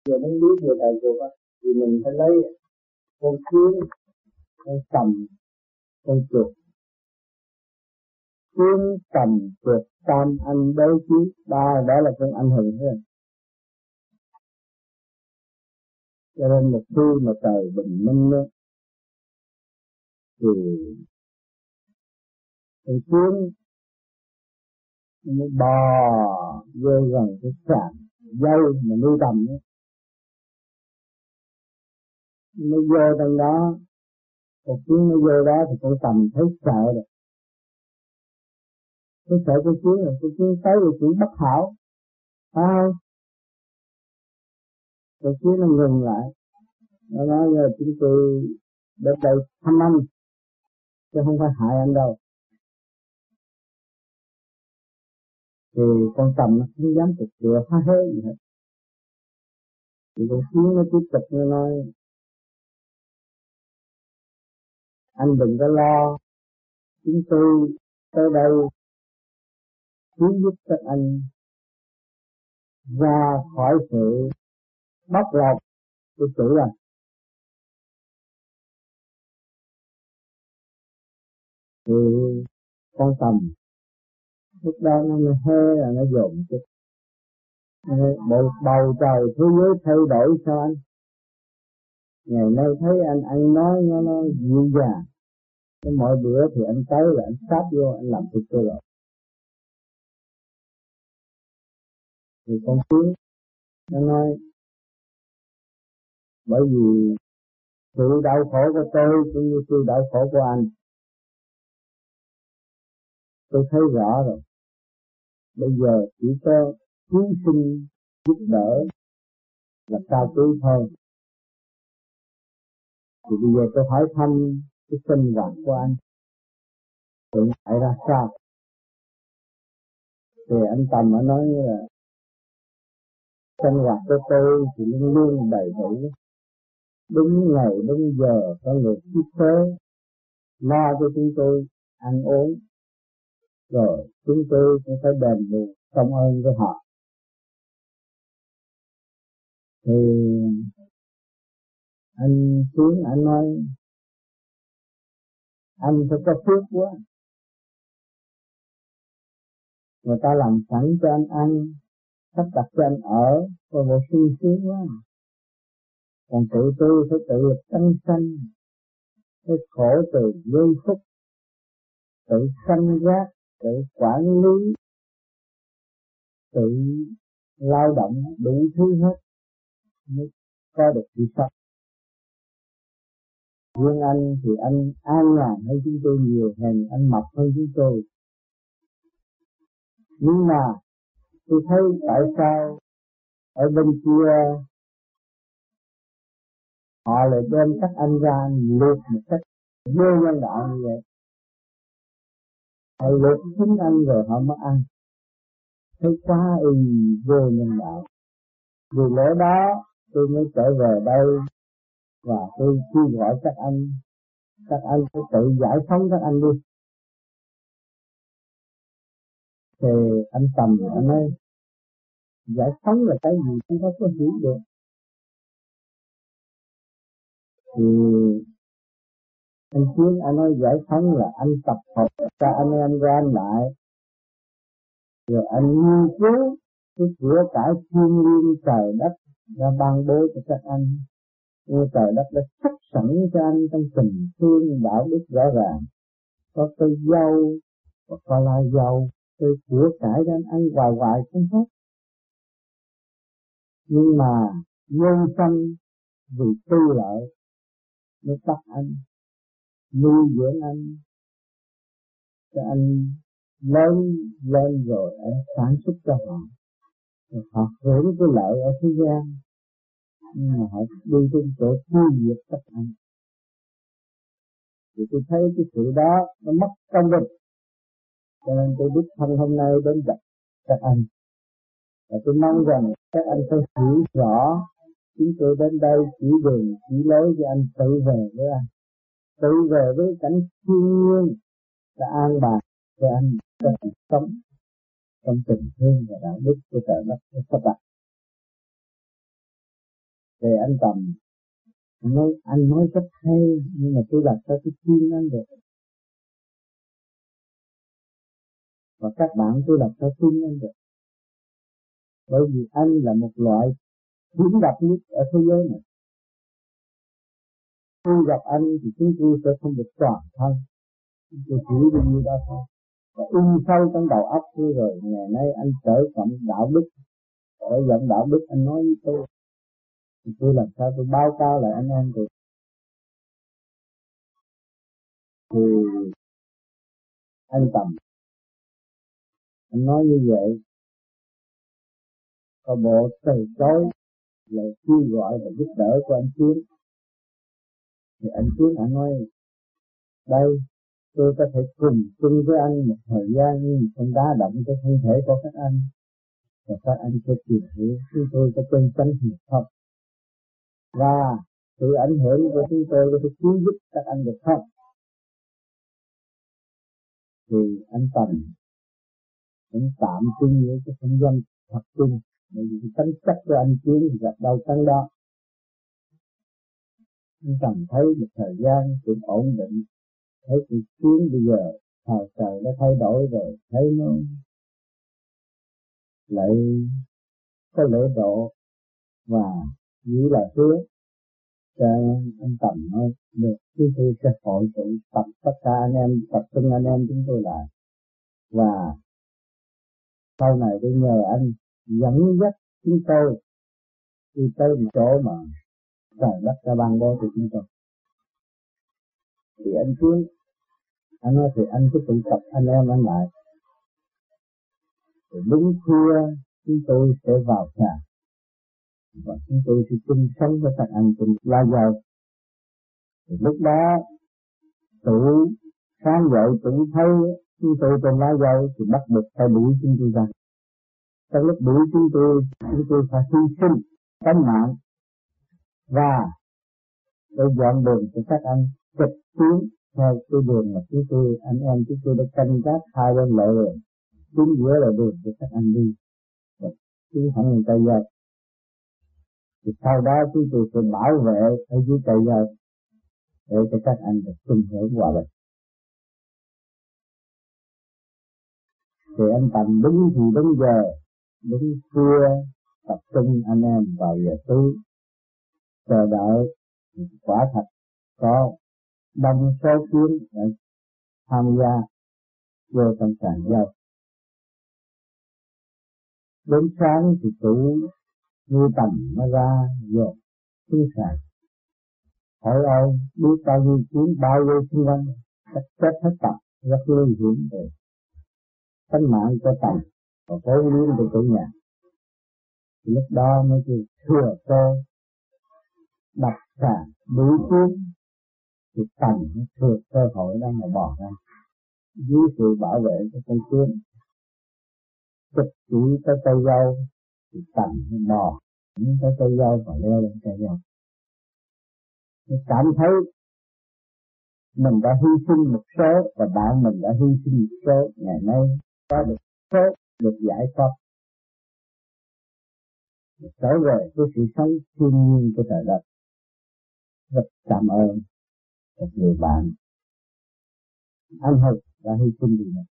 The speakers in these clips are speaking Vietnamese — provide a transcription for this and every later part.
giờ muốn biết về đại cuộc á thì mình phải lấy con kiến, con sầm, con chuột. Kiến, sầm, chuột, tam anh đối chí, ba đó là con anh hùng thôi. Cho nên một khi mà trời bình minh đó, thì con kiến nó bò vô gần cái sàn dây mà nuôi tầm đó, nó vô trong đó, con kiến nó vô đó thì con tầm thấy sợ rồi, nó sợ con kiến rồi, con kiến tới rồi cũng bất hảo, phải không? Con kiến nó ngừng lại, nó nói là chúng tôi đến đây thăm anh, chứ không phải hại anh đâu. Thì con tầm nó không dám tục cửa phá hế gì hết. Thì con kiến nó tiếp tục nó nói, anh đừng có lo, chúng tôi tới đây cứu giúp các anh ra khỏi sự bóc lột của chủ anh. Thì con tầm lúc đó nó mới hê là nó dồn chút. Bầu trời thế giới thay đổi sao anh? Ngày nay thấy anh ăn nói nó dịu dàng. Cái mọi bữa thì anh tới là anh sát vô anh làm thịt tôi rồi. Thì con kiến nó nói, bởi vì sự đau khổ của tôi cũng như sự đau khổ của anh, tôi thấy rõ rồi. Bây giờ chỉ có cứu sinh giúp đỡ là cao quý thôi. Thì bây giờ tôi hỏi thăm cái sinh hoạt của anh hiện tại ra sao? Thì anh Tầm nó nói là sinh hoạt của tôi thì luôn luôn đầy đủ, đúng ngày đúng giờ, có người tiếp tế lo cho chúng tôi ăn uống, rồi chúng tôi cũng phải đền bù công ơn với họ. Thì anh Tiến anh nói, anh phải có phước quá, người ta làm sẵn cho anh ăn, sắp đặt cho anh ở, có bộ sung sướng quá. Còn tự tôi phải tự lực căng sanh, phải khổ từ giây phút, tự sanh giác, tự quản lý, tự lao động đủ thứ hết mới có được sự sống. Riêng anh thì anh an nhàn hơn chúng tôi nhiều, hèn anh mập hơn chúng tôi. Nhưng mà tôi thấy tại sao ở bên kia họ lại đem các anh ra liệt một cách vô nhân đạo như vậy. Họ liệt chính anh rồi họ mới ăn. Thấy quá vô nhân đạo. Vì lẽ đó tôi mới trở về đây và tôi kêu gọi các anh phải tự giải phóng các anh đi. Thì anh Tầm anh nói, giải phóng là cái gì chúng ta có hiểu được. Thì anh Chiến anh nói giải phóng là anh tập hợp cho anh em ra lại, rồi anh nghiên cứu cái của cải thiên liêng trời đất ra ban bố cho các anh. Nhưng trời đất đã sắp sẵn cho anh trong tình thương đạo đức rõ ràng. Có cây dâu và có lá dâu, cây của cải cho anh ăn hoài hoài không hết. Nhưng mà nhân sanh vì tư lợi mới bắt anh, nuôi dưỡng anh, cho anh lớn lên rồi anh sản xuất cho họ. Rồi họ hưởng cái lợi ở thế gian, nhưng mà họ đi trên chỗ tiêu diệt các anh. Thì tôi thấy cái sự đó nó mất công bình, cho nên tôi đích thân hôm nay đến gặp các anh. Và tôi mong rằng các anh phải hiểu rõ chúng tôi đến đây chỉ đường chỉ lối cho anh tự về với anh, tự về với cảnh thiên nhiên đã an bài cho anh có cuộc sống trong tình thương và đạo đức của trời đất của các bạn. Về anh Tầm, anh nói rất hay, nhưng mà tôi làm sao tôi tin anh được? Và các bạn tôi làm sao tin anh được? Bởi vì anh là một loại hiếm gặp nhất ở thế giới này. Khi gặp anh thì chúng tôi sẽ không được toàn thân, tôi chỉ được như đó thôi. Và in sâu trong đầu óc tôi rồi, ngày nay anh trở thành đạo đức, ở giọng đạo đức anh nói với tôi, thì tôi làm sao tôi báo cáo lại anh em tôi. Thì anh Tầm, anh nói như vậy, có bộ từ chối lời kêu gọi và giúp đỡ của anh Chiến. Thì anh Chiến anh nói, đây tôi có thể cùng chung với anh một thời gian như một con đá động cái thân thể của các anh, và các anh sẽ tìm hiểu chúng tôi có chân chánh hiệp không, và sự ảnh hưởng của chúng tôi có thể cứu giúp các anh được không. Thì anh Tầm cũng tạm chung với cái không gian thật chung, bởi vì cái tính chất của anh Chiến thì gặp đâu cắn đó. Anh Tầm thấy một thời gian cũng ổn định, thấy cuộc Chiến bây giờ thời trời nó thay đổi rồi, thấy nó lại có lễ độ và giữ lời hứa, cho anh Tầm nói được, chúng tôi sẽ hội tụ tập tất cả anh em, tập trung anh em chúng tôi lại, và sau này tôi nhờ anh dẫn dắt chúng tôi đi tới một chỗ mà trời đất đã ban bố cho chúng tôi. Thì anh Chiến anh nói thì anh cứ tụ tập anh em anh lại, rồi đúng khuya chúng tôi sẽ vào nhà và chúng tôi sẽ chung sống với các anh cùng la dầu. Thì lúc đó tụ sáng dậy tụ thấy chúng tôi trên lá dầu thì bắt buộc phải đuổi chúng tôi ra. Trong lúc đuổi chúng tôi phải hy sinh tánh mạng và để dọn đường cho các anh trực tiến theo cái đường mà chúng tôi, anh em chúng tôi đã canh gác hai bên lộ rồi, chính giữa là đường cho các anh đi, và tiến thẳng lên Tây Giang. Thì sau đó chúng tôi sẽ bảo vệ ở dưới Tây Giang để cho các anh được chung hưởng hòa bình. Thì anh Tầm đúng thì đúng giờ, đúng khuya tập trung anh em vào giờ tối chờ đợi. Quả thật có đông số chuyến để tham gia vô trong tràng giao. Đến sáng thì chủ như Tầm nó ra vô xuống sàn, hỏi ơi biết bao nhiêu chuyến bao nhiêu xung quanh, chắc chết hết Tầm, rất nguy hiểm về tính mạng của Tầm và vốn liếng của chủ nhà. Lúc đó mới kêu thừa cơ đập sàn đuổi cuốn, thì Tầm nó thừa cơ hội đó mà bỏ ra dưới sự bảo vệ của con Chiến. Trực chỉ tới cây dâu thì Tầm nó bò những cái cây dâu và leo lên cây dâu. Nó cảm thấy mình đã hy sinh một số và bạn mình đã hy sinh một số, ngày nay có được số được giải thoát, trở về với sự sống thiên nhiên của trời đất. Rất cảm ơn các người bạn anh hùng đã hy sinh vì mình.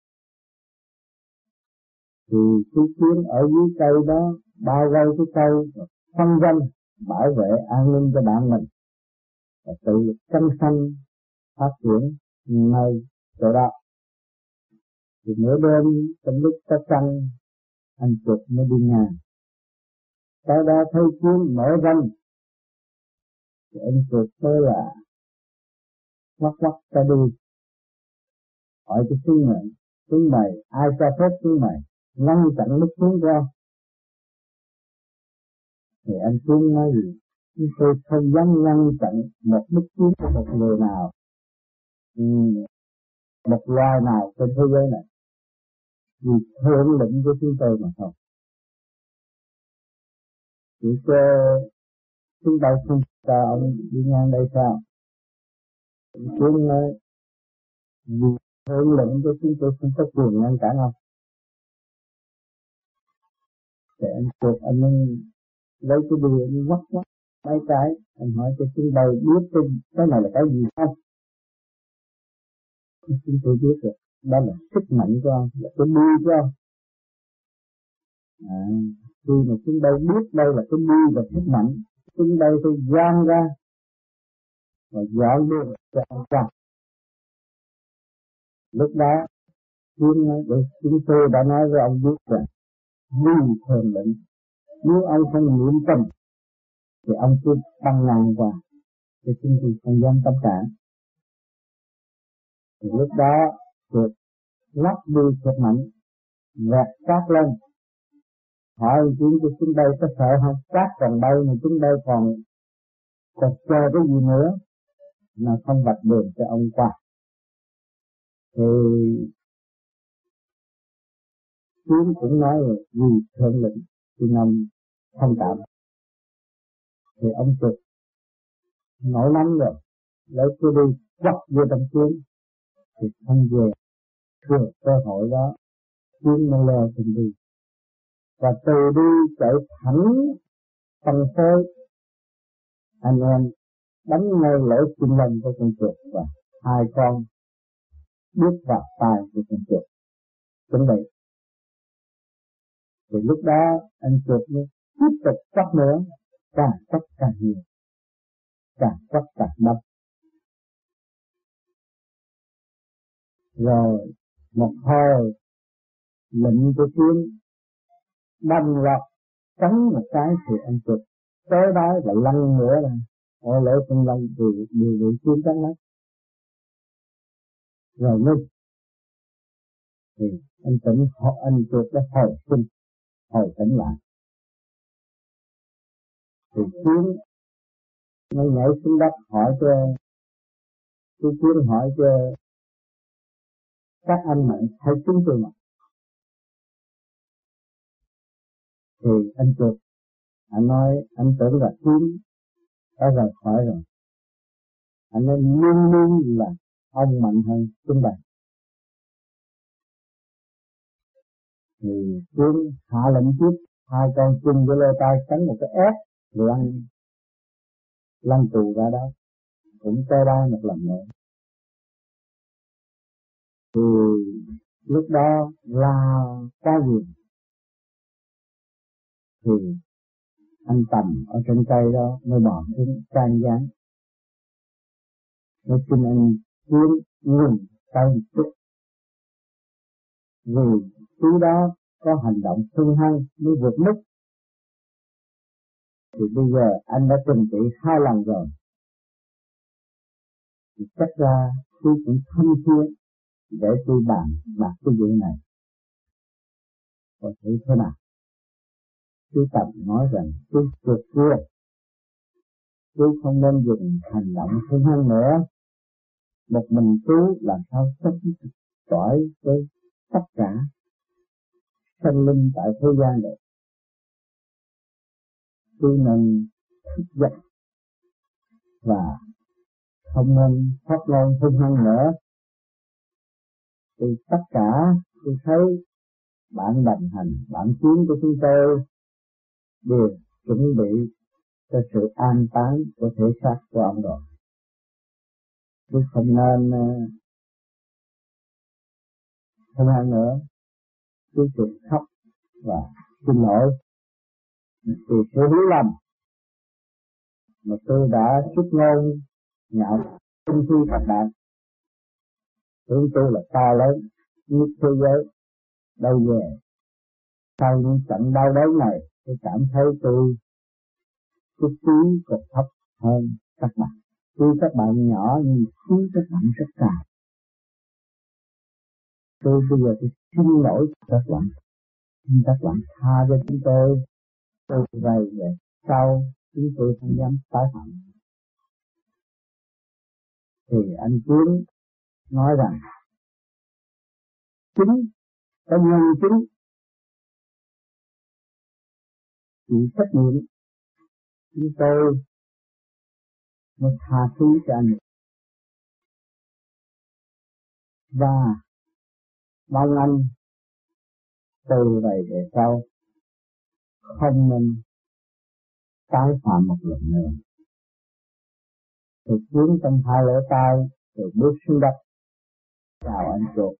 Thì chú Chiến ở dưới cây đó bao vây cái cây, phân danh bảo vệ an ninh cho bạn mình, và tự lực canh xanh phát triển nơi chỗ đó. Thì nửa đêm trong lúc có trăng, anh chuột mới đi ngang, tới đó thấy Chiến mở răng, thì anh chuột tới là ngoắc ngoắc cái đuôi, hỏi cái xuống mày ai cho phép xuống mày ngăn chặn nước xuống của ông. Thì anh Chiến nói gì, chúng tôi không dám ngăn chặn một nước xuống của một người nào, một loài nào trên thế giới này, vì thượng lĩnh của chúng tôi mà thôi. Chỉ cho chúng ta không cho ông đi ngang đây sao? Chiến nói vì thượng lĩnh của chúng tôi không có quyền ngăn cản ông. Thì anh chuột anh lấy cái đuôi anh quắt quắt mấy cái, anh hỏi cho chúng tôi biết cái này là cái gì không? Chúng tôi biết được, đó là sức mạnh của ông, là cái đuôi của ông. Khi mà chúng tôi biết đây là cái đuôi và sức mạnh, chúng tôi phải gian ra và dọn đường cho ông qua. Lúc đó chúng tôi đã nói với ông biết rằng như thường lệnh, nếu ông không niệm tâm thì ông cứ băng ngang qua, thì chúng tôi không dám tâm cản. Thì lúc đó được lắp đi sức mạnh, vẹt cát lên, hỏi chúng tôi chúng đây có sợ không? Cát còn bay mà chúng đây còn chờ cái gì nữa, mà không vạch đường cho ông qua. Thì chúng cũng nói là vì thượng lệnh thì nằm thông cảm. Thì ông trực nổi nóng rồi, lấy cái đi quật vô trong chuyến, thì không về thừa cơ hội đó, chuyến mới leo trên đi. Và từ đi chạy thẳng phân phối, anh em đánh ngay lỗ chân lông của con chuột và hai con bước vào tai của con chuột chuẩn bị. Thì lúc đó anh chuột mới tiếp tục quất nữa, càng quất càng nhiều, càng quất càng đâm. Rồi một hồi lệnh của chuyến đâm vào cắn một cái thì anh chuột tới đó lại lăn nữa là ở lỗ chân lông đều bị chuyến cắn mất. Rồi ngưng thì anh chuột đã hồi tỉnh lại. Thì chuyến nó nhảy xuống đất hỏi cho cái chuyến hỏi cho các anh mà thấy chúng tôi mà. Thì anh chuột anh nói anh tưởng là chuyến đã rời khỏi rồi. Anh nói luôn luôn là ông mạnh hơn chúng ta. Thì chuyến hạ lệnh trước hai con chung với lô tay cắn một cái ép lăn tù ra đó, cũng tới đây một lần nữa. Thì lúc đó la cái gì thì anh Tầm ở trên cây đó mới bỏ xuống can gián, nói xin anh Chuyến ngừng tay một chút, vì chú đó có hành động hung hăng mới vượt mức. Thì bây giờ anh đã trừng trị 2 lần rồi, thì chắc ra chú cũng thâm thiết để tôi bàn bạc cái vụ này. Có thể thế nào? Chú Tầm nói rằng chú vượt kia, chú không nên dùng hành động hung hăng nữa. Một mình chú làm sao sống tỏi với tất cả sinh linh tại thế gian được. Chú nên thức giấc và không nên phát ngôn hung hăng nữa. Thì tất cả tôi thấy bạn đồng hành, bạn chuyến của chúng tôi đều chuẩn bị cho sự an táng của thể xác của ông rồi. Tôi không nên hung hăng nữa. Tôi chụp khóc và xin lỗi vì sự hiểu lầm mà tôi đã xuất ngôn nhạo tinh khi các bạn. Tưởng tôi là to lớn nhất thế giới. Đâu về sau những trận đau đớn này tôi cảm thấy tôi chút xíu còn thấp hơn các bạn. Tuy các bạn nhỏ nhưng khí các bạn rất cao. Tôi bây giờ tôi xin lỗi các bạn. Xin các bạn tha cho chúng tôi về sau chúng tôi không dám tái phạm. Thì anh Chuyến nói rằng chính có nhân chứng chịu trách nhiệm, chúng tôi mới tha thứ cho anh và mong anh từ này về sau không nên tái phạm một lần nữa. Rồi cuốn trong hai lỗ tai, rồi bước xuống đất chào anh chuột.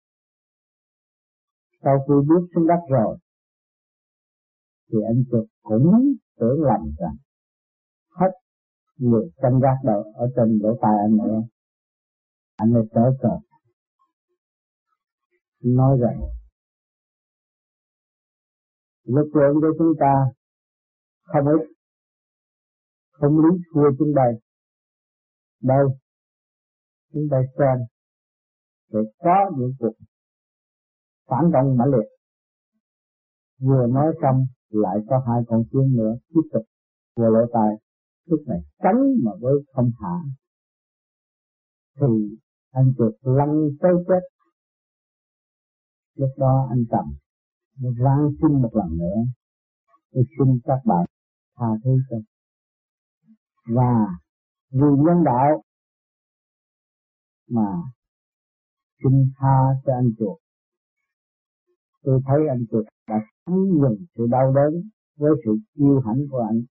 Sau khi bước xuống đất rồi thì anh chuột cũng tưởng lầm rằng hết người canh gác đầu ở trên lỗ tai anh nữa. Anh ấy trở cờ nói rằng lực lượng của chúng ta không ít, không lý thua chúng đây. Đây, chúng ta xem để có những cuộc phản động mãnh liệt. Vừa nói xong lại có hai con chim nữa tiếp tục vừa lỗ tai. Lúc này tránh mà với không thả thì anh chuột lăn tới chết. Lúc đó anh Trầm nó ráng xin một lần nữa, tôi xin các bạn tha thứ cho, và vì nhân đạo mà xin tha cho anh chuột. Tôi thấy anh chuột đã thấm nhuần sự đau đớn với sự kiêu hãnh của anh.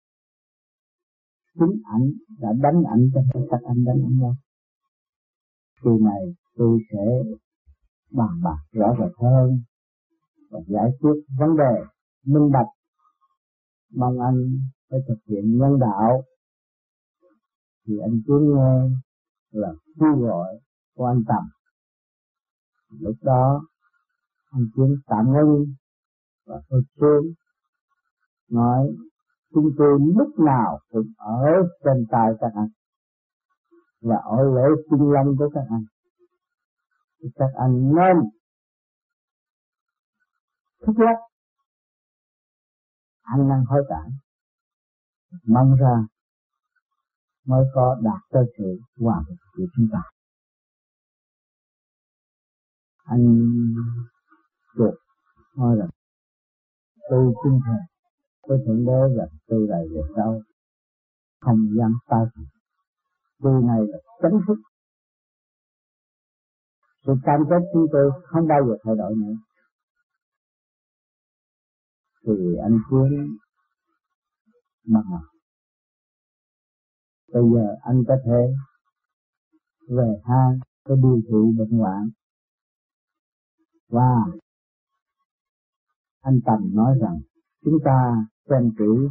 Chính anh đã đánh anh cho nên chắc anh đánh anh đâu. Kỳ này tôi sẽ bàn bạc rõ rệt hơn và giải quyết vấn đề minh bạch. Mong anh phải thực hiện nhân đạo. Thì anh cứ nghe là kêu gọi của anh Tầm. Lúc đó anh Chiến tạm ngưng và tôi xuống nói chúng tôi lúc nào cũng ở trên tay các anh và ở lỗ chân lông của các anh. Các anh nên thức giấc ăn năn hối cải, mong ra mới có đạt tới sự hòa bình của chúng ta. Anh chuột nói rằng tôi xin thề với Thượng Đế rằng từ đây về sau không dám tái phạm. Điều này là chánh thức. Sự cam kết chúng tôi không bao giờ thay đổi nữa. Thì anh Chiến mà bây giờ anh có thể về hang cái điều trị bệnh hoạn. Và anh Tầm nói rằng chúng ta xem kỹ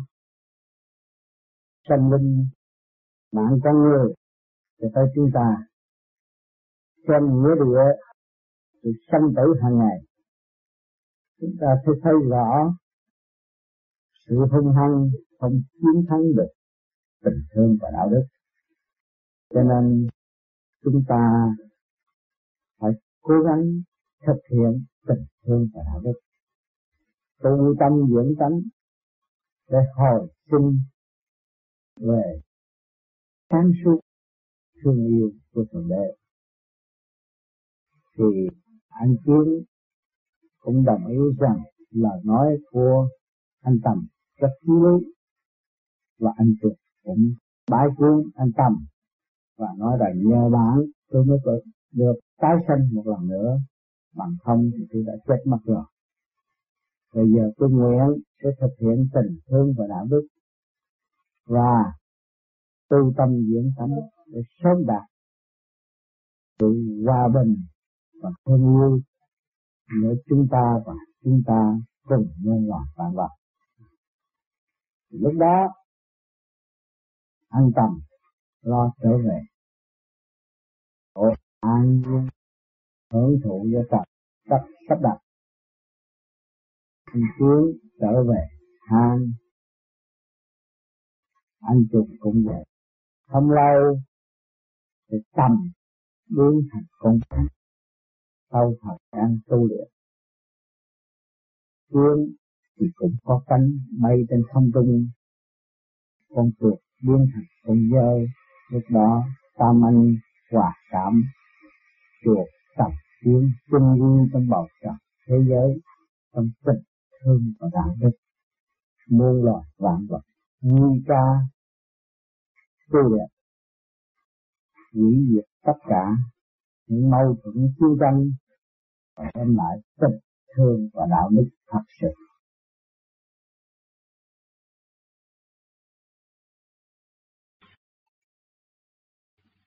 sanh linh mạng con người để tới chúng ta xem nghĩa địa sự sanh tử hàng ngày. Chúng ta sẽ thấy rõ sự hung hăng không chiến thắng được tình thương và đạo đức. Cho nên chúng ta phải cố gắng thực hiện tình thương và đạo đức, tu tâm dưỡng tánh để hồi sinh về sáng suốt thương yêu của Thượng Đế. Thì anh Chiến cũng đồng ý rằng lời nói của anh Tầm rất chí lý, và anh Chuột cũng bái kiến anh Tầm và nói rằng nhờ bạn tôi mới được tái sinh một lần nữa, bằng không thì tôi đã chết mất rồi. Bây giờ tôi nguyện sẽ thực hiện tình thương và đạo đức và tu tâm dưỡng tánh để sớm đạt sự hòa bình và thương yêu giữa chúng ta và chúng ta cùng nhân loại vạn vật. Lúc đó anh Tầm lo trở về an nhiên hưởng thụ cho tập sắp đặt. Anh Chiến trở về hang, anh Chuột cũng vậy. Không lâu thì Tầm biến thành con cá sau thời gian tu luyện. Chiến thì cũng có cánh bay trên không trung, con Chuột biến thành con dơi. Lúc đó tam anh hòa cảm, Chuột Tầm Chiến chung vui trong bầu trời thế giới, trong tình thương và đạo đức. Muôn loài vạn vật nguy ca tu luyện, hủy diệt tất cả những mâu thuẫn chiến tranh và đem lại tình thương và đạo đức thật sự.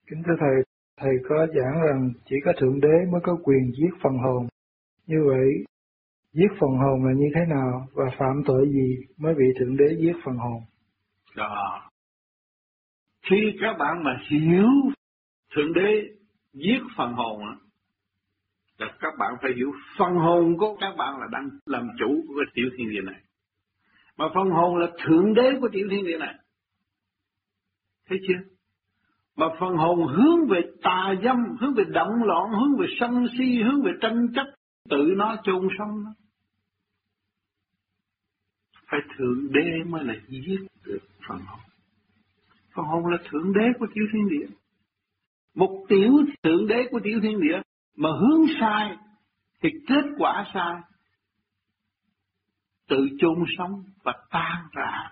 Kính thưa Thầy, Thầy có giảng rằng chỉ có Thượng Đế mới có quyền giết phần hồn. Như vậy, giết phần hồn là như thế nào và phạm tội gì mới bị Thượng Đế giết phần hồn? Đó. Khi các bạn mà hiểu Thượng Đế giết phần hồn á, là các bạn phải hiểu phần hồn của các bạn là đang làm chủ của cái tiểu thiên địa này. Mà phần hồn là Thượng Đế của tiểu thiên địa này. Thấy chưa? Mà phần hồn hướng về tà dâm, hướng về động loạn, hướng về sân si, hướng về tranh chấp, tự nó chôn sống nó. Phải Thượng Đế mới là giết được phần hồn. Phần hồn là Thượng Đế của tiểu thiên địa. Một tiểu Thượng Đế của tiểu thiên địa mà hướng sai thì kết quả sai, tự chôn sống và tan rã.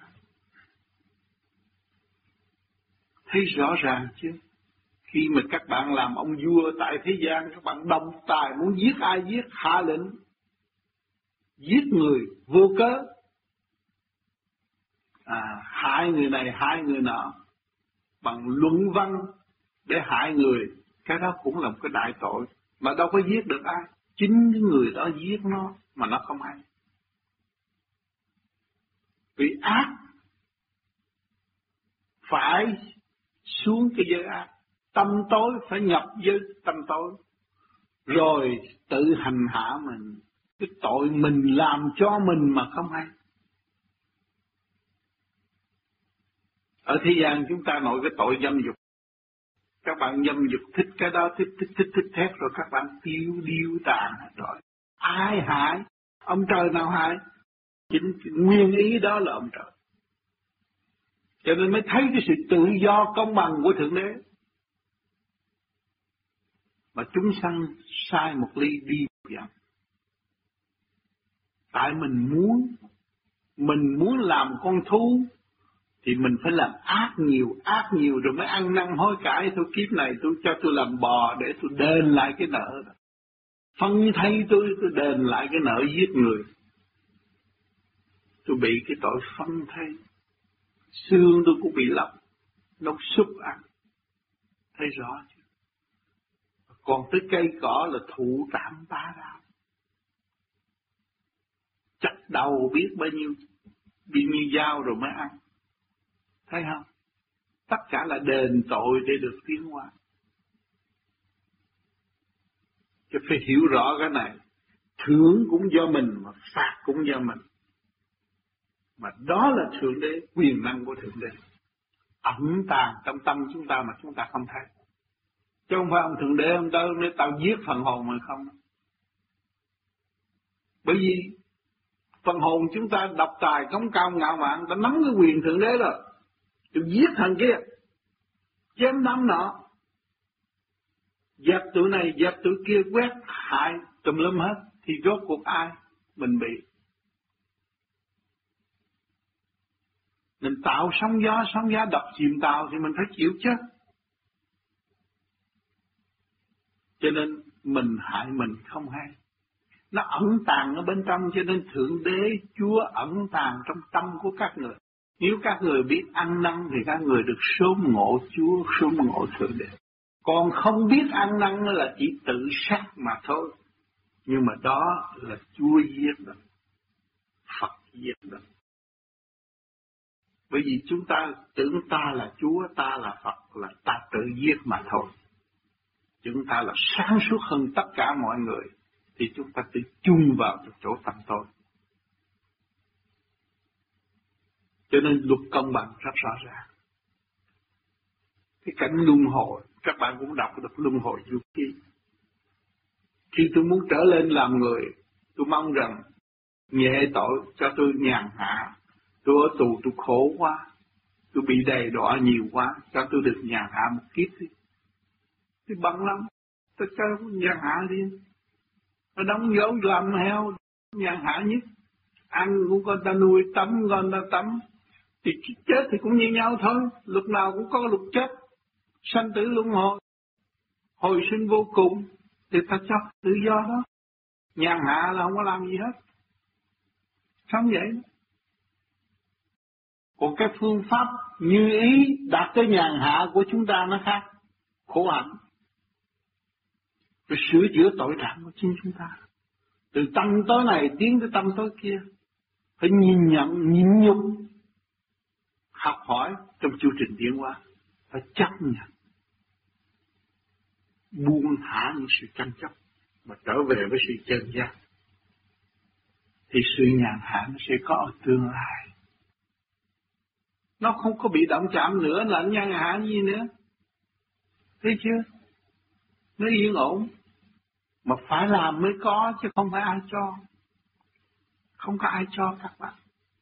Thấy rõ ràng chứ? Khi mà các bạn làm ông vua tại thế gian, các bạn đồng tài muốn giết ai giết, hạ lệnh giết người vô cớ, hại người này hại người nọ bằng luận văn để hại người, cái đó cũng là một cái đại tội mà đâu có giết được ai, chính cái người đó giết nó mà nó không hay. Vì ác phải xuống cái giới ác, tâm tối phải nhập với tâm tối, rồi tự hành hạ mình, cái tội mình làm cho mình mà không hay. Ở thế gian chúng ta nội cái tội dâm dục. Các bạn dâm dục thích cái đó, thích thét rồi các bạn tiêu điêu tàn rồi. Ai hại? Ông trời nào hại? Chính nguyên ý đó là ông trời. Cho nên mới thấy cái sự tự do công bằng của Thượng Đế. Mà chúng sanh sai một ly đi dặm. Tại mình muốn làm con thú thì mình phải làm ác nhiều rồi mới ăn năn hối cải. Tôi kiếp này tôi cho tôi làm bò để tôi đền lại cái nợ. Phân thay tôi đền lại cái nợ giết người. Tôi bị cái tội phân thay. Xương tôi cũng bị lọc, nấu súp ăn. Thấy rõ chưa? Còn tới cây cỏ là thụ trảm bá đạo. Chặt đầu biết bao nhiêu dao rồi mới ăn. Thấy không? Tất cả là đền tội để được tiến hóa. Chứ phải hiểu rõ cái này. Thưởng cũng do mình mà phạt cũng do mình. Mà đó là Thượng Đế, quyền năng của Thượng Đế. Ẩn tàng trong tâm chúng ta mà chúng ta không thấy. Chứ không phải ông Thượng Đế ông tới nói tao giết phần hồn mà không. Bởi vì phần hồn chúng ta độc tài, cống cao, ngạo mạn, ta nắm cái quyền Thượng Đế rồi. Tôi giết thằng kia, chém đám nọ, dẹp tụi này, dẹp tụi kia, quét hại tùm lum hết, thì rốt cuộc ai? Mình bị. Mình tạo sóng gió đập chìm tàu thì mình phải chịu chết. Cho nên mình hại mình không hay. Nó ẩn tàng ở bên trong, cho nên Thượng Đế Chúa ẩn tàng trong tâm của các người. Nếu các người biết ăn năn thì các người được sớm ngộ Chúa, sớm ngộ Thượng Đế. Còn không biết ăn năn là chỉ tự sát mà thôi. Nhưng mà đó là Chúa giết đó, Phật giết đó. Bởi vì chúng ta tưởng ta là Chúa, ta là Phật, là ta tự giết mà thôi. Chúng ta là sáng suốt hơn tất cả mọi người, thì chúng ta tự chung vào chỗ tâm tối. Cho nên luật công bằng rất rõ ràng. Cái cảnh luân hồi, các bạn cũng đọc được luân hồi du ký. Khi tôi muốn trở lên làm người, tôi mong rằng nhẹ tội cho tôi nhàn hạ. Tôi ở tù tôi khổ quá, tôi bị đầy đọa nhiều quá, cho tôi được nhàn hạ một kiếp đi. Tôi bận lắm, tôi cho nhàn hạ đi. Nó đóng dấu làm heo, nhàn hạ nhất. Ăn cũng có ta nuôi, tắm con ta tắm. Thì chết thì cũng như nhau thôi, lúc nào cũng có luật chết. Sanh tử luân hồi, hồi sinh vô cùng, thì ta cho tự do đó. Nhàn hạ là không có làm gì hết. Sống vậy. Còn cái phương pháp như ý đạt tới nhàn hạ của chúng ta nó khác. khổ hạnh, rồi sửa chữa tội trạng của chính chúng ta. Từ tâm tối này tiến tới tâm tối kia, phải nhìn nhận, nhịn nhục, học hỏi trong chu trình tiến hóa, phải chấp nhận, buông thả những sự tranh chấp và trở về với sự chân giác, thì sự nhàn hạ nó sẽ có ở tương lai. Nó không có bị động chạm nữa là nhàn hạ gì nữa. Thấy chưa? Nó yên ổn. Mà phải làm mới có chứ không phải ai cho. Không có ai cho các bạn.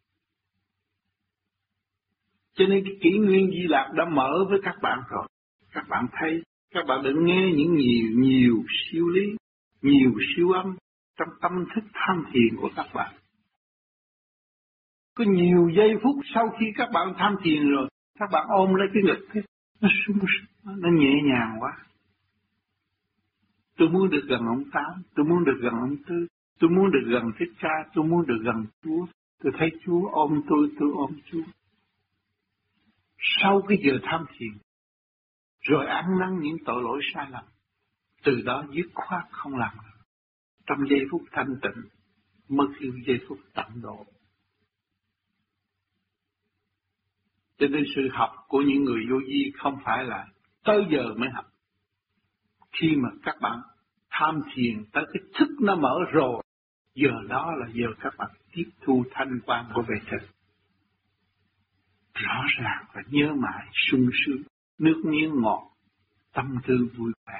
Cho nên cái kỷ nguyên Di Lạc đã mở với các bạn rồi. Các bạn thấy, các bạn đừng nghe những nhiều siêu lý, nhiều siêu âm trong tâm thức tham thiền của các bạn. Có nhiều giây phút sau khi các bạn tham thiền rồi, các bạn ôm lấy cái ngực, nó sung sướng, nó nhẹ nhàng quá. Tôi muốn được gần ông Tám, tôi muốn được gần ông Tư, tôi muốn được gần Thích Ca, tôi muốn được gần Chúa. Tôi thấy Chúa ôm tôi ôm Chúa. Sau cái giờ tham thiền, rồi ăn năn những tội lỗi sai lầm, từ đó dứt khoát không làm nữa. Trong giây phút thanh tịnh, mất yêu giây phút tận độ. Cho nên sự học của những người vô vi không phải là tới giờ mới học. Khi mà các bạn tham thiền tới cái thức nó mở rồi, giờ đó là giờ các bạn tiếp thu thanh quan của về thực. Rõ ràng và nhớ mãi sung sướng, nước miếng ngọt, tâm tư vui vẻ.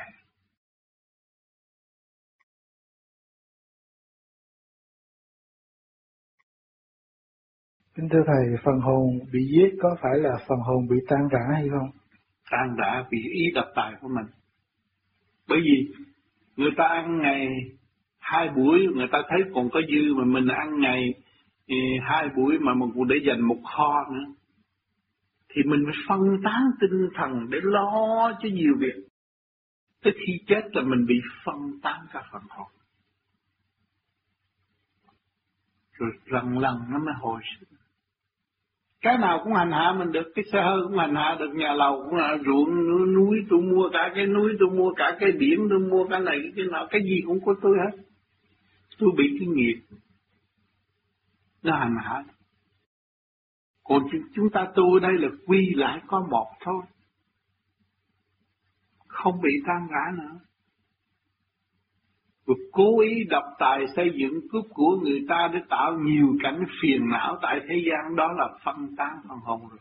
Kính thưa Thầy, phần hồn bị giết có phải là phần hồn bị tan rã hay không? Tan rã vì ý độc tài của mình. Bởi vì người ta ăn ngày 2 buổi, người ta thấy còn có dư, mà mình ăn ngày 2 buổi mà mình cũng để dành một kho nữa. Thì mình phải phân tán tinh thần để lo cho nhiều việc. Tới khi chết là mình bị phân tán cả phần hồn. Rồi lần lần nó mới hồi sinh. Cái nào cũng hành hạ mình được, cái xe hơi cũng hành hạ được, nhà lầu cũng là ruộng, núi, tôi mua cả cái núi, tôi mua cả cái biển, tôi mua cái này, cái nào, cái gì cũng của tôi hết. Tôi bị cái nghiệp nó hành hạ. Còn chúng ta tu đây là quy lại có một thôi, không bị tan rã nữa. Và cố ý độc tài xây dựng cướp của người ta để tạo nhiều cảnh phiền não tại thế gian, đó là phân tán phần hồn rồi.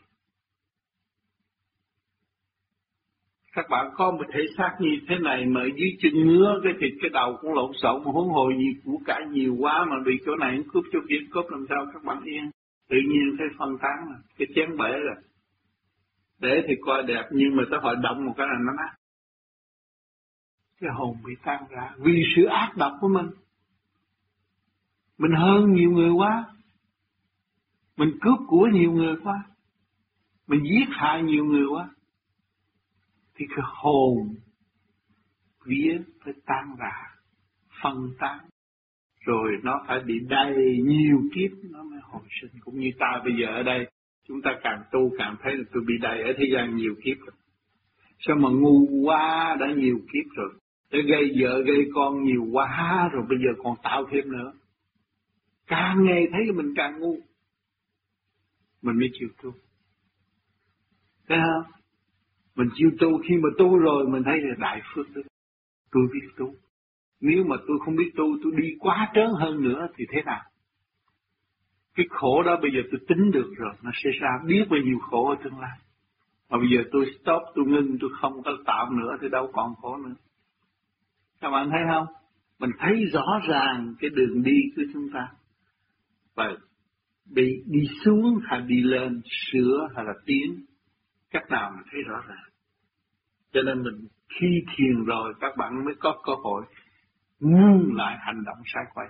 Các bạn có một thể xác như thế này mà dưới chân ngứa cái thịt cái đầu cũng lộn xộn, mà huống hồ gì của cải nhiều quá mà bị chỗ này cướp chỗ kia cướp, làm sao các bạn yên? Tự nhiên thấy phân tán rồi, cái chén bể rồi. Để thì coi đẹp nhưng mà tới hồi động một cái là nó nát. Cái hồn bị tan ra vì sự ác độc của mình. Mình hơn nhiều người quá, mình cướp của nhiều người quá, mình giết hại nhiều người quá, thì cái hồn vía phải tan rã, phân tán, rồi nó phải bị đầy nhiều kiếp nó mới hồi sinh. Cũng như ta bây giờ ở đây, chúng ta càng tu càng thấy là tôi bị đầy ở thế gian nhiều kiếp rồi. Sao mà ngu quá, đã nhiều kiếp rồi, để gây vợ gây con nhiều quá rồi, bây giờ còn tạo thêm nữa. Càng ngày thấy mình càng ngu, mình mới chịu tu. Thấy không? Mình chịu tu, khi mà tu rồi mình thấy là đại phước đức. Tôi biết tu. Nếu mà tôi không biết tu, tôi đi quá trớn hơn nữa thì thế nào? Cái khổ đó bây giờ tôi tính được rồi, nó sẽ ra biết bao nhiêu khổ ở tương lai. Mà bây giờ tôi stop, tôi ngưng, tôi không có tạo nữa thì đâu còn khổ nữa. Các bạn thấy không? Mình thấy rõ ràng cái đường đi của chúng ta. Và đi xuống hay đi lên, sửa hay là tiến, cách nào mình thấy rõ ràng. Cho nên mình khi thiền rồi các bạn mới có cơ hội ngưng lại hành động sai quay.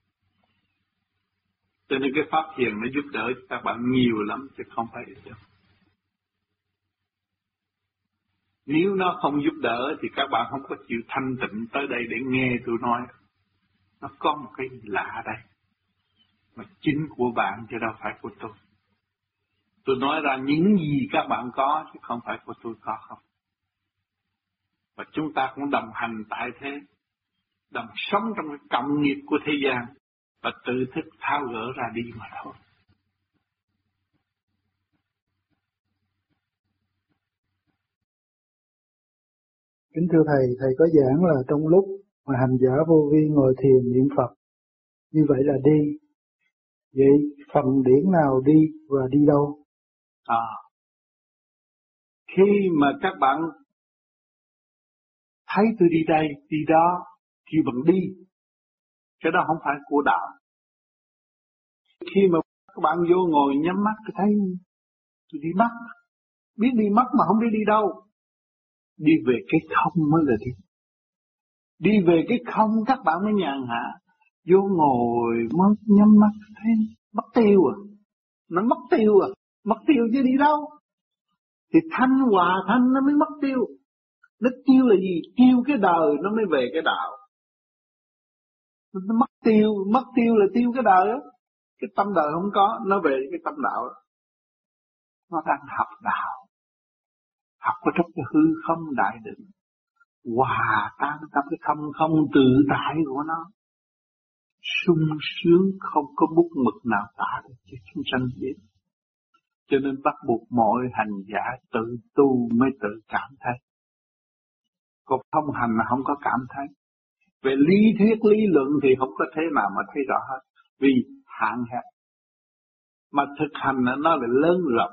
Cho nên cái pháp thiền nó giúp đỡ các bạn nhiều lắm chứ không phải ít đâu. Nếu nó không giúp đỡ thì các bạn không có chịu thanh tịnh tới đây để nghe tôi nói. Nó có một cái gì lạ ở đây, mà chính của bạn chứ đâu phải của tôi. Tôi nói ra những gì các bạn có chứ không phải của tôi có không. Và chúng ta cũng đồng hành tại thế, đồng sống trong cái cộng nghiệp của thế gian và tự thức tháo gỡ ra đi mà thôi. Kính thưa Thầy có giảng là trong lúc mà hành giả vô vi ngồi thiền niệm Phật, như vậy là đi. Vậy phần điển nào đi và đi đâu? Khi mà các bạn thấy tôi đi đây, đi đó, kêu bằng đi, cái đó không phải của đạo. Khi mà các bạn vô ngồi nhắm mắt, tôi thấy tôi đi mất, biết đi mất mà không biết đi đâu. Đi về cái không mới là đi. Đi về cái không các bạn mới nhàn hạ. Vô ngồi mới nhắm mắt thấy mất tiêu à. Nó mất tiêu à. Mất tiêu chứ đi đâu. Thì thanh hòa thanh nó mới mất tiêu. Nó tiêu là gì? Tiêu cái đời nó mới về cái đạo. Nó mất tiêu là tiêu cái đời á. Cái tâm đời không có, nó về cái tâm đạo đó. Nó đang học đạo. Học ở trong cái hư không đại định. Hòa tan trong cái không tự tại của nó. Sung sướng không có bút mực nào tả được cho chúng sanh biết. Cho nên bắt buộc mọi hành giả tự tu mới tự cảm thấy. Còn không hành mà không có cảm thấy. Về lý thuyết lý luận thì không có thế nào mà thấy rõ hết. Vì hạn hẹp. Mà thực hành nó là lớn rộng.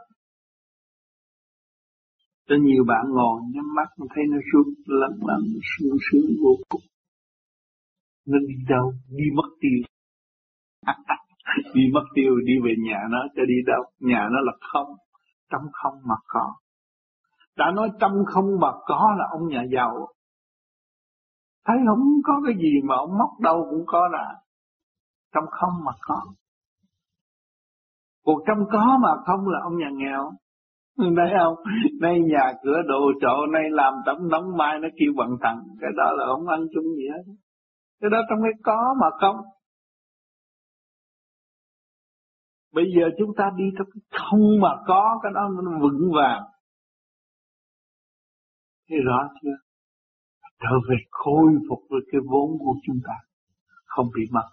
Cho nhiều bạn ngồi nhắm mắt thấy nó suốt lắm sung sướng vô cùng. Nó đi đâu? Đi mất tiêu. Đi mất tiêu đi về nhà nó cho đi đâu? Nhà nó là không. Trong không mà có. Đã nói trong không mà có là ông nhà giàu. Thấy không có cái gì mà ông móc đâu cũng có là. Trong không mà có. Còn trong có mà không là ông nhà nghèo. Thấy không? Nay nhà cửa đồ trọ, nay làm tấm nóng mai nó kêu bằng thằng. Cái đó là không ăn chung gì hết. Cái đó trong cái có mà không. Bây giờ chúng ta đi trong cái không mà có, cái đó nó vững vàng. Thấy rõ chưa? Trở về khôi phục với cái vốn của chúng ta. Không bị mất.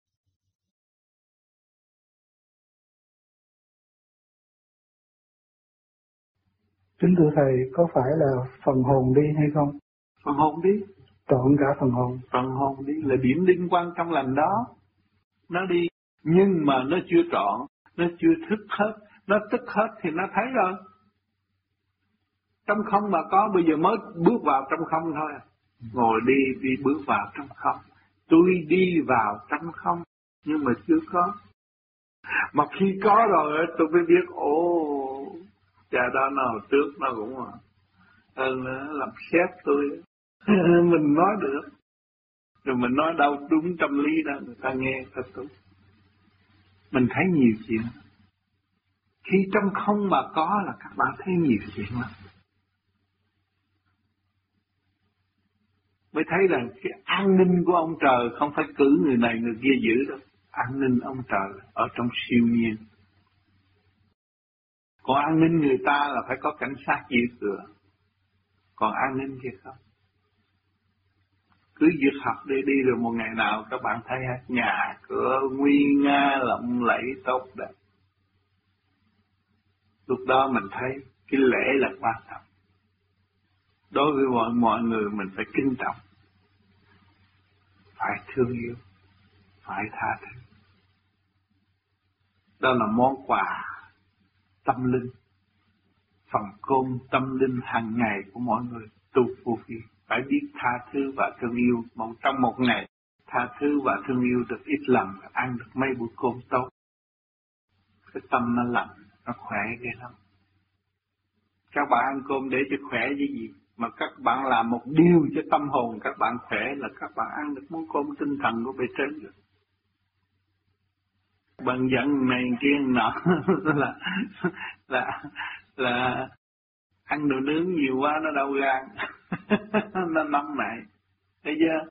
Kính thưa Thầy, có phải là phần hồn đi hay không? Phần hồn đi. Trọn cả phần hồn. Phần hồn đi là điểm liên quan trong lành đó. Nó đi, nhưng mà nó chưa trọn, nó chưa thức hết. Nó thức hết thì nó thấy rồi. Trong không mà có, bây giờ mới bước vào trong không thôi. Ngồi đi bước vào trong không. Tôi đi vào trong không, nhưng mà chưa có. Mà khi có rồi tôi mới biết, cha đó nó hồi trước nó cũng hơn làm xét tôi. Mình nói được. Rồi mình nói đâu đúng tâm lý đó, người ta nghe thật tốt. Mình thấy nhiều chuyện. Khi trong không mà có là các bạn thấy nhiều chuyện lắm. Mới thấy rằng cái an ninh của ông trời không phải cử người này người kia giữ đâu. An ninh ông trời ở trong siêu nhiên. Còn an ninh người ta là phải có cảnh sát giữ cửa. Còn an ninh kia không. Cứ việc học để đi rồi một ngày nào các bạn thấy nhà cửa nguy nga lộng lẫy tốt đẹp. Lúc đó mình thấy cái lễ là quan trọng. Đối với mọi người mình phải kính trọng. Phải thương yêu. Phải tha thứ. Đó là món quà tâm linh. Phần cơm tâm linh hàng ngày của mọi người tu vô vi. Phải biết tha thứ và thương yêu. Trong một ngày tha thứ và thương yêu được ít lần, ăn được mấy bữa cơm tốt. Cái tâm nó lành, nó khỏe ghê lắm. Các bạn ăn cơm để cho khỏe chứ gì. Mà các bạn làm một điều cho tâm hồn các bạn khỏe là các bạn ăn được món cơm tinh thần của bề trên rồi. Bạn giận này kia nọ là ăn đồ nướng nhiều quá nó đau gan. Nó nóng này. Thấy chưa?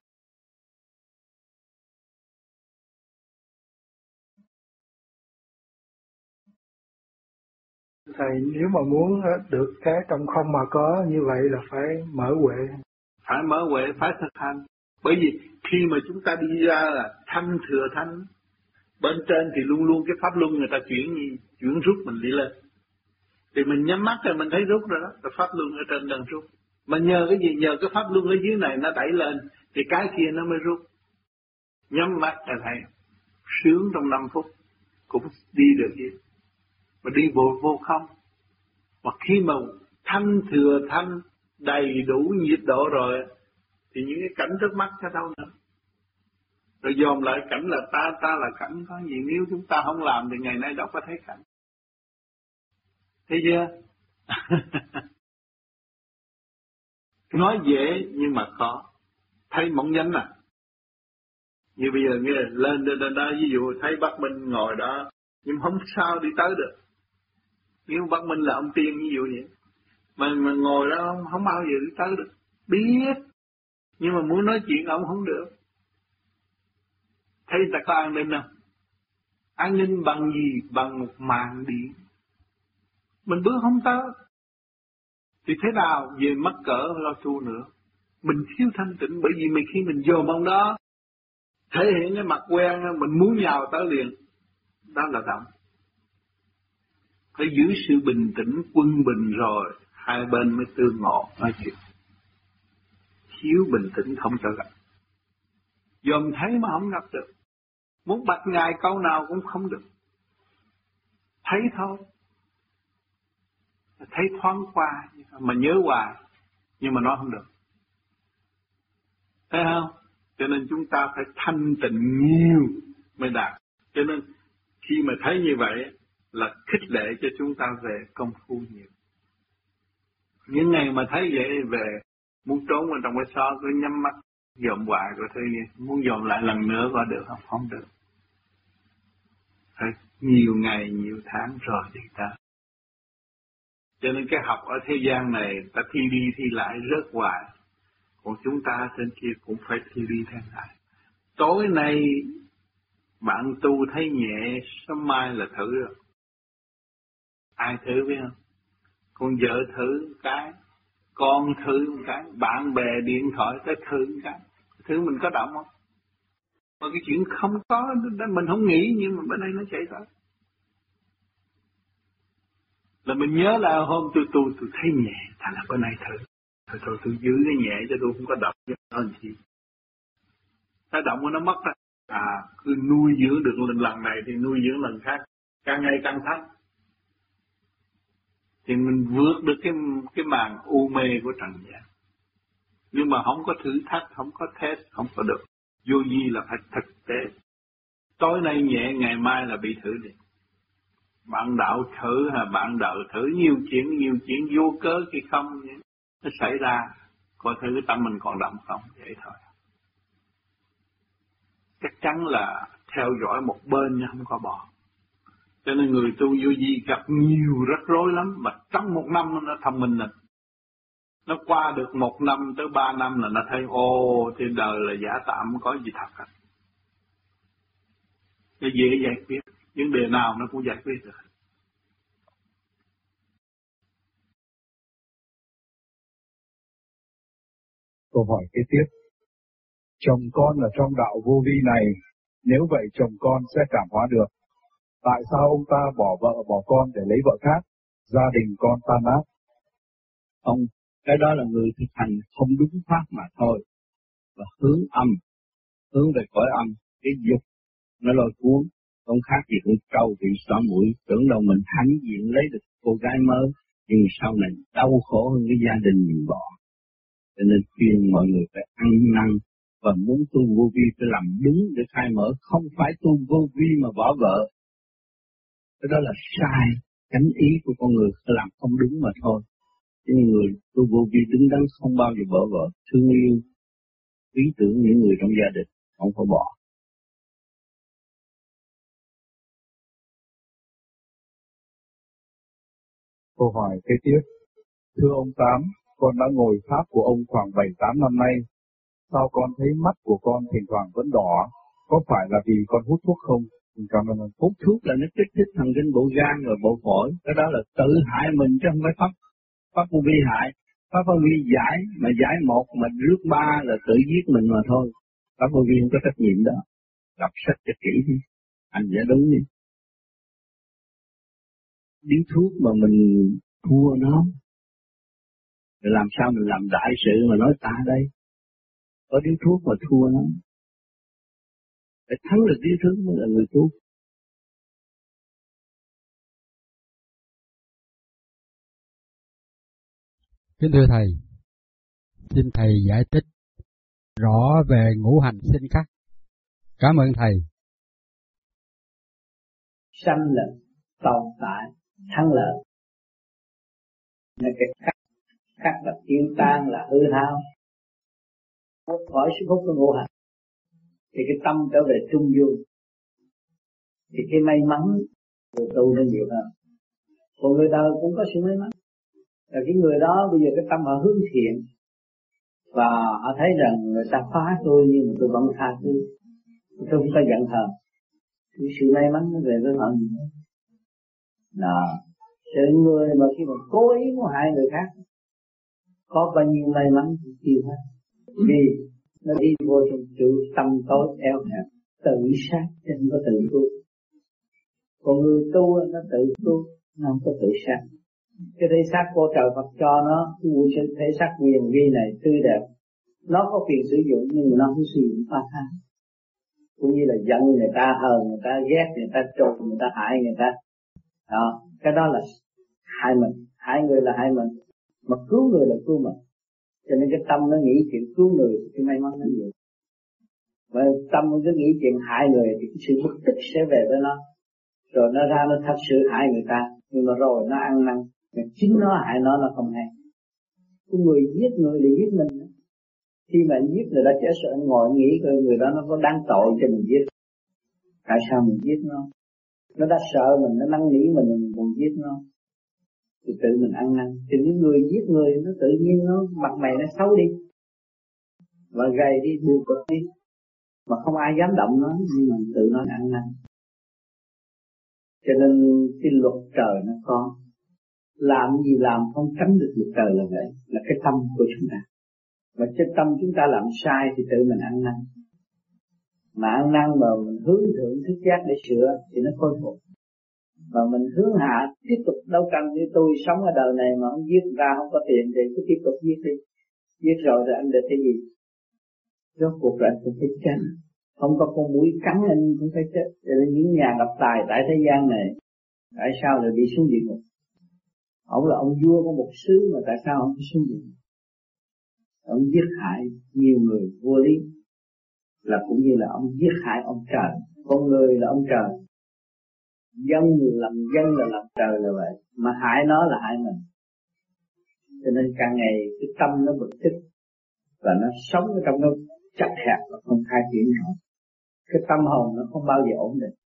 Thầy nếu mà muốn được cái trong không mà có như vậy là phải mở huệ. phải mở huệ, phải thực hành. Bởi vì khi mà chúng ta đi ra là thanh thừa thanh, bên trên thì luôn luôn cái pháp luân người ta chuyển rút mình đi lên. Thì mình nhắm mắt rồi mình thấy rút rồi đó, là pháp luân ở trên đang rút. Mà nhờ cái gì? Nhờ cái pháp luân ở dưới này nó đẩy lên, thì cái kia nó mới rút. Nhắm mắt là thầy sướng trong 5 phút cũng đi được gì. Mà đi vô không. Mà khi mà thanh thừa thanh đầy đủ nhiệt độ rồi thì những cái cảnh trước mắt sẽ đâu nữa. Rồi dòm lại cảnh là ta là cảnh có gì, nếu chúng ta không làm thì ngày nay đâu có thấy cảnh. Thấy chưa? Nói dễ nhưng mà khó. Thấy mỏng danh à. Như bây giờ nghe lên đó, ví dụ thấy Bắc Minh ngồi đó, nhưng không sao đi tới được. Nếu Bắc Minh là ông tiên ví dụ vậy, mà ngồi đó không bao giờ đi tới được. Biết, nhưng mà muốn nói chuyện ông không được. Thấy ta có an ninh không? An ninh bằng gì? Bằng một màn điện. Mình bước không tới. Thì thế nào? Về mắc cỡ lo tu nữa. Mình thiếu thanh tịnh, bởi vì khi mình dòm ông đó, thể hiện cái mặt quen, mình muốn nhào tới liền. Đó là động. Phải giữ sự bình tĩnh, quân bình rồi, hai bên mới tương ngộ nói chuyện. Thiếu bình tĩnh không cho gặp. Dòm thấy mà không gặp được. Muốn bạch ngài câu nào cũng không được. Thấy thôi. Thấy thoáng qua, mà nhớ hoài, nhưng mà nói không được. Thấy không? Cho nên chúng ta phải thanh tịnh nhiều mới đạt. Cho nên khi mà thấy như vậy là khích lệ cho chúng ta về công phu nhiều. Những ngày mà thấy vậy về muốn trốn ở trong cái xó cứ nhắm mắt dòm hoài rồi thôi, muốn dòm lại lần nữa có được không? Không được. Phải nhiều ngày nhiều tháng rồi thì ta. Cho nên cái học ở thế gian này ta thi đi thi lại rớt hoài. Còn chúng ta trên kia cũng phải thi đi thi lại. Tối nay bạn tu thấy nhẹ, sớm mai là thử rồi. Ai thử biết không? Con vợ thử một cái, con thử một cái, bạn bè điện thoại tới thử một cái. Thử mình có động không? Mà cái chuyện không có, mình không nghĩ nhưng mà bên đây nó chạy tới. Là mình nhớ là hôm tôi thấy nhẹ, thành là bữa nay thử. Thôi tôi giữ cái nhẹ cho tôi không có động cho nó làm gì.ถ้าđộng của nó mất ra. Cứ nuôi dưỡng được lần này thì nuôi dưỡng lần khác. Càng ngày càng thanh. Thì mình vượt được cái màn u mê của trần gian. Nhưng mà không có thử thách, không có test, không có được. Vô vi là phải thực tế. Tối nay nhẹ, ngày mai là bị thử liền. Bạn đạo thử hay bạn đạo thử nhiều chuyện vô cớ khi không nó xảy ra, coi thử tâm mình còn động không, vậy thôi. Chắc chắn là theo dõi một bên nhưng không có bỏ. Cho nên người tu vô vi gặp nhiều rắc rối lắm, mà trong 1 năm nó thông minh rồi. Nó qua được 1 năm tới 3 năm là nó thấy trên đời là giả tạm, không có gì thật hết. Nó dễ giải quyết, vấn đề nào nó cũng giải quyết được. Câu hỏi kế tiếp. Chồng con là trong đạo vô vi này, nếu vậy chồng con sẽ cảm hóa được. Tại sao ông ta bỏ vợ bỏ con để lấy vợ khác? Gia đình con tan nát. Không, cái đó là người thực hành không đúng pháp mà thôi. Và hướng âm, hướng về cõi âm, cái dục nó lôi cuốn, không khác gì cũng trâu bị xóa mũi, tưởng đâu mình hãnh diện lấy được cô gái mới, nhưng sau này đau khổ hơn cái gia đình mình bỏ. Cho nên khuyên mọi người phải ăn năn, và muốn tu vô vi phải làm đúng để khai mở, không phải tu vô vi mà bỏ vợ. Cái đó là sai, chánh ý của con người làm không đúng mà thôi. Cho nên người tu vô vi đứng đắn không bao giờ bỏ vợ, thương yêu, ý tưởng những người trong gia đình, không có bỏ. Câu hỏi kế tiếp. Thưa ông Tám, con đã ngồi pháp của ông khoảng 7-8 năm nay. Sao con thấy mắt của con thỉnh thoảng vẫn đỏ? Có phải là vì con hút thuốc không? Cảm ơn. Hút thuốc là nó kích thích thần kinh bộ gan và bộ phổi. Cái đó là tự hại mình chứ không phải pháp vô vi hại. Pháp Vô Vi giải, mà giải một mà rước ba là tự giết mình mà thôi. Pháp Vô Vi không có trách nhiệm đó. Đọc sách cho kỹ đi, anh giải đúng đi. Điếu thuốc mà mình thua nó, rồi làm sao mình làm đại sự mà nói ta đây? Có điếu thuốc mà thua nó. Để thắng được điếu thuốc mới là người tu. Kính thưa Thầy, xin Thầy giải thích rõ về ngũ hành sinh khắc. Cảm ơn Thầy. Sanh là tồn tại, thắng lợi. Nên cái khắc là tiêu tan, là hư hao. Thoát khỏi sức hút của ngũ hành, thì cái tâm trở về trung dung, thì cái may mắn người tu nó nhiều hơn. Còn người đời cũng có sự may mắn, là cái người đó bây giờ cái tâm họ hướng thiện, và họ thấy rằng người ta phá tôi nhưng mà tôi vẫn tha thứ, tôi không có giận hờn. Cái sự may mắn nó về với họ nhiều. Đó, sự người mà khi mà cố ý muốn hại người khác, có bao nhiêu may mắn thì tiêu hết, vì nó đi vô trong chỗ tâm tối eo hẹp, tự sát chứ không có tự tu. Còn người tu nó tự tu, nó không có tự sát. Cái thể xác của trời Phật cho nó, cái thể xác quyền vi này tươi đẹp, nó có quyền sử dụng nhưng mà nó không sử dụng phá tha. Cũng như là giận người ta, hờn người ta, ghét người ta, trột người ta, hại người ta. Đó, cái đó là hại mình, hại người là hại mình, mà cứu người là cứu mình. Cho nên cái tâm nó nghĩ chuyện cứu người thì may mắn nó nhiều. Và tâm nó cứ nghĩ chuyện hại người thì cái sự bực tức sẽ về với nó. Rồi nó ra nó thật sự hại người ta, nhưng mà rồi nó ăn năn, chính nó hại nó không hay. Cái người giết người là giết mình. Khi mà anh giết người đó chết rồi anh ngồi nghĩ coi người đó nó có đáng tội cho mình giết. Tại sao mình giết nó? Nó đã sợ mình, nó năn nỉ mình còn giết nó. Thì tự mình ăn năn. Thì những người giết người nó tự nhiên nó mặt mày nó xấu đi, và gầy đi, buồn bực đi, mà không ai dám động nó, nhưng mà tự nó ăn năn. Cho nên cái luật trời nó có, làm gì làm không tránh được luật trời là vậy, là cái tâm của chúng ta. Và cái tâm chúng ta làm sai thì tự mình ăn năn. Mà ăn năn mà mình hướng thượng thức giác để sửa thì nó khôi phục. Và mình hướng hạ tiếp tục đấu tranh. Như tôi sống ở đời này mà không giết ra không có tiền thì cứ tiếp tục giết đi. Giết rồi anh được cái gì? Rốt cuộc là anh cũng phải chết. Không có con mũi cắn anh cũng phải chết. Cho nên những nhà độc tài tại thế gian này, tại sao lại đi xuống địa ngục? Ông là ông vua của một xứ mà tại sao ông phải xuống địa ngục? Ông giết hại nhiều người vô lý, là cũng như là ông giết hại ông trời. Con người là ông trời, dân làm dân là làm trời là vậy, mà hại nó là hại mình. Cho nên càng ngày cái tâm nó bực tức, và nó sống ở trong nó chặt hẹp và không khai triển nổi. Cái tâm hồn nó không bao giờ ổn định.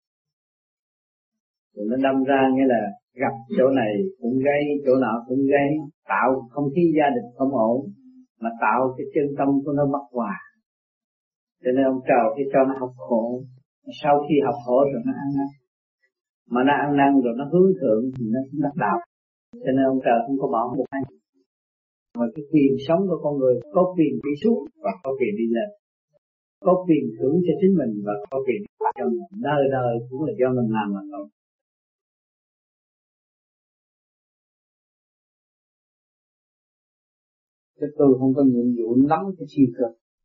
Rồi nó đâm ra nghĩa là gặp chỗ này cũng gây, chỗ nọ cũng gây, tạo không khí gia đình không ổn, mà tạo cái chân tâm của nó bất hòa. Cho nên ông trời khi cho nó học khổ, sau khi học khổ rồi nó ăn năn. Mà nó ăn năn rồi nó hướng thượng thì nó cũng đắc đạo. Cho nên ông trời không có bỏ một ai. Mà cái quyền sống của con người có quyền đi xuống và có quyền đi lên. Có quyền thưởng cho chính mình và có quyền cho mình. Đời đời cũng là do mình làm mà thôi. Chứ tôi không có nhiệm vụ nắm cái chi cơ.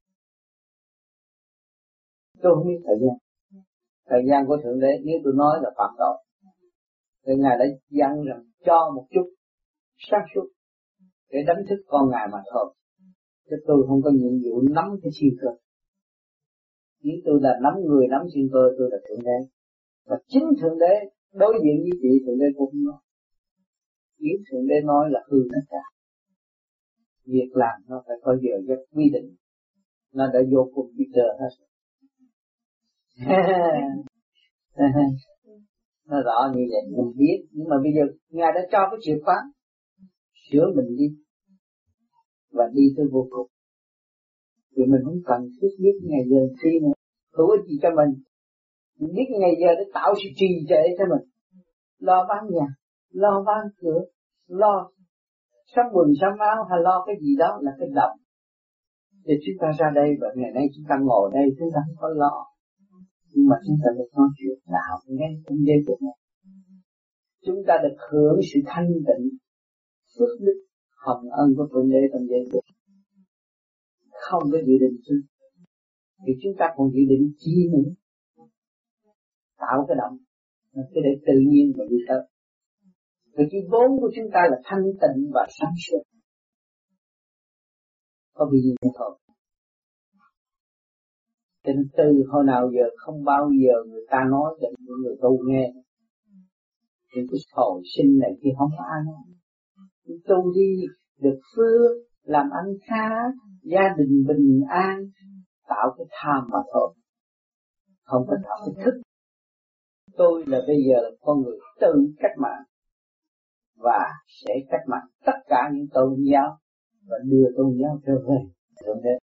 Tôi không biết thời gian. Thời gian của Thượng Đế nếu tôi nói là phạm tội. Thì Ngài đã dặn rằng cho một chút xác suất để đánh thức con Ngài mà thôi. Chứ tôi không có nhiệm vụ nắm cái chi cơ. Nếu tôi là nắm người nắm chi cơ, tôi là Thượng Đế. Và chính Thượng Đế đối diện với chị Thượng Đế cũng nói. Nếu Thượng Đế nói là hư tất cả. Việc làm nó phải có giờ giấc quy định. Nó đã vô cuộc bây giờ hết. Nó rõ như vậy mình biết. Nhưng mà bây giờ Ngài đã cho cái chìa khóa, sửa mình đi và đi tới vô cùng. Vì mình không cần thiết biết ngày giờ khi nữa hữu ích gì cho mình. Mình biết ngày giờ để tạo sự trì trệ cho mình. Lo bán nhà, lo bán cửa, lo sắm quần sắm áo hay lo cái gì đó là cái động. Thì chúng ta ra đây và ngày nay chúng ta ngồi đây chúng ta không có lo, nhưng mà chúng ta được nói chuyện đạo ngay trong giây phút này. Chúng ta được hưởng sự thanh tịnh, phước đức, hồng ân của Thượng Đế trong giây phút. Không có dự định chứ, thì chúng ta còn dự định chi nữa, tạo cái động, cái để tự nhiên mà đi tới. Vì cái vốn của chúng ta là thanh tịnh và sáng suốt, có vì gì thôi. Cho nên từ hồi nào giờ không bao giờ người ta nói cho những người tu nghe. Những cái hồi sinh này kia không có ai nói. Tu đi được phước, làm ăn khá, gia đình bình an, tạo cái tham mà thôi. Không có tạo cái thức. Tôi là bây giờ là con người tự cách mạng và sẽ cách mạng tất cả những tôn giáo và đưa tôn giáo trở về Thượng Đế.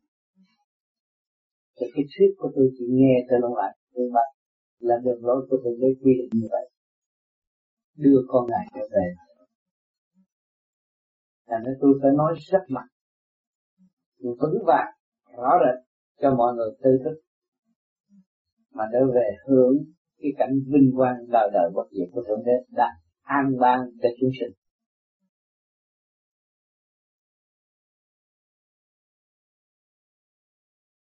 Thì cái thuyết của tôi chỉ nghe cho nó lại, nhưng mà là đường lối của Thượng Đế quy định như vậy, đưa con Ngài trở về. Thành nên tôi phải nói rất mạnh, vững vàng, rõ rệt cho mọi người tư thức, mà để về hướng cái cảnh vinh quang đời đời bất diệt của Thượng Đế đã an ban cho chúng sinh.